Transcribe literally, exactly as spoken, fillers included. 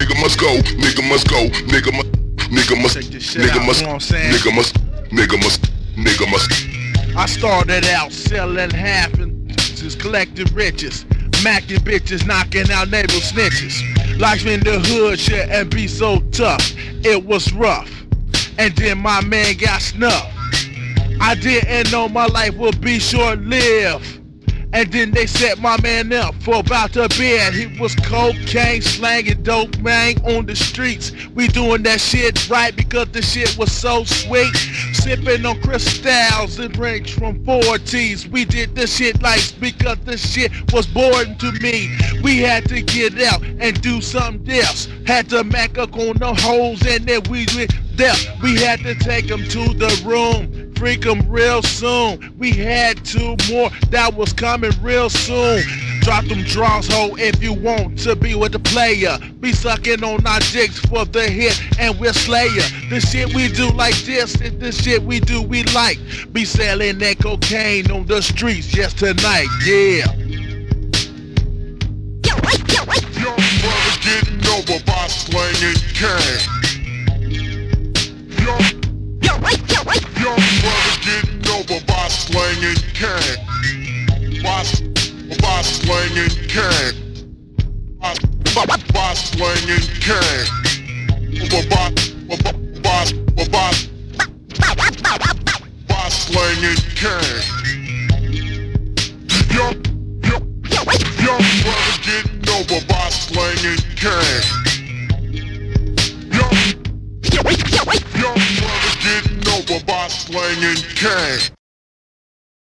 nigga must go, nigga must go, nigga must, nigga must, nigga must, nigga must, nigga must, nigga must. I started out selling half and just collecting riches, macking bitches, knocking out neighbor snitches. Life in the hood shit and be so tough, it was rough. And then my man got snuffed. I didn't know my life would be short-lived. And then they set my man up for about a bed. He was cocaine, slanging dope, man, on the streets. We doing that shit right because the shit was so sweet. Sipping on crystals and drinks from forties. We did this shit like because the shit was boring to me. We had to get out and do something else. Had to mac up on the holes and then we went there. We had to take them to the room, freak them real soon. We had two more that was coming real soon. Drop them draws, ho, if you want to be with the player. Be sucking on our dicks for the hit and we're slayer. The shit we do like this is the shit we do we like. Be selling that cocaine on the streets just tonight, yeah. Young brothers getting over by slanging cash. Young, young brothers getting over by slanging cash. By, by slanging cash. By, by, by slanging cash. By, by, by, by, by slanging cash. Young, young brothers getting over by slanging cash. Young, young brothers getting over by slanging cash.